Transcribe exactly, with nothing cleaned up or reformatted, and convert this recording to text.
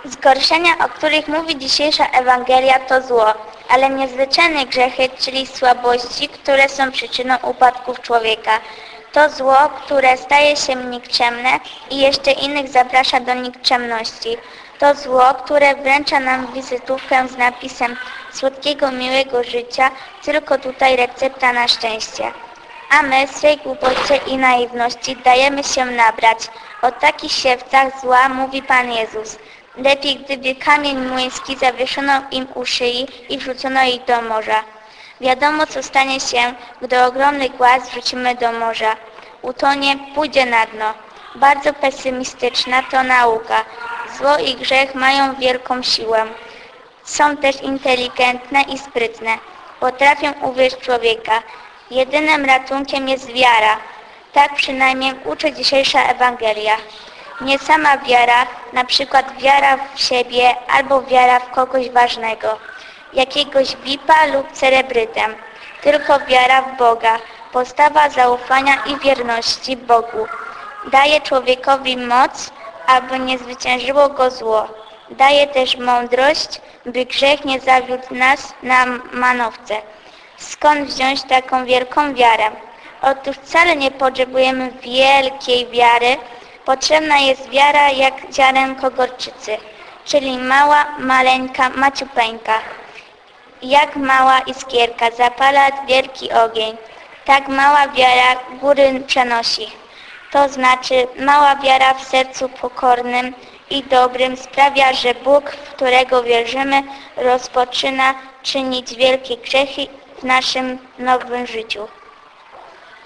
Zgorszenia, o których mówi dzisiejsza Ewangelia, to zło, ale niezwyczajne grzechy, czyli słabości, które są przyczyną upadków człowieka. To zło, które staje się nikczemne i jeszcze innych zaprasza do nikczemności. To zło, które wręcza nam wizytówkę z napisem słodkiego, miłego życia, tylko tutaj recepta na szczęście. A my w swej głupocie i naiwności dajemy się nabrać. O takich siewcach zła mówi Pan Jezus. Lepiej gdyby kamień młyński zawieszono im u szyi i wrzucono ich do morza. Wiadomo, co stanie się, gdy ogromny głaz wrzucimy do morza. Utonie, pójdzie na dno. Bardzo pesymistyczna to nauka. Zło i grzech mają wielką siłę. Są też inteligentne i sprytne. Potrafią uwieść człowieka. Jedynym ratunkiem jest wiara. Tak przynajmniej uczy dzisiejsza Ewangelia. Nie sama wiara, na przykład wiara w siebie albo wiara w kogoś ważnego, jakiegoś vipa lub celebrytę, tylko wiara w Boga, postawa zaufania i wierności Bogu. Daje człowiekowi moc, aby nie zwyciężyło go zło. Daje też mądrość, by grzech nie zawiódł nas na manowce. Skąd wziąć taką wielką wiarę? Otóż wcale nie potrzebujemy wielkiej wiary. Potrzebna jest wiara jak ziarenko gorczycy, czyli mała, maleńka, maciupeńka. Jak mała iskierka zapala wielki ogień, tak mała wiara góry przenosi. To znaczy mała wiara w sercu pokornym i dobrym sprawia, że Bóg, w którego wierzymy, rozpoczyna czynić wielkie grzechy w naszym nowym życiu.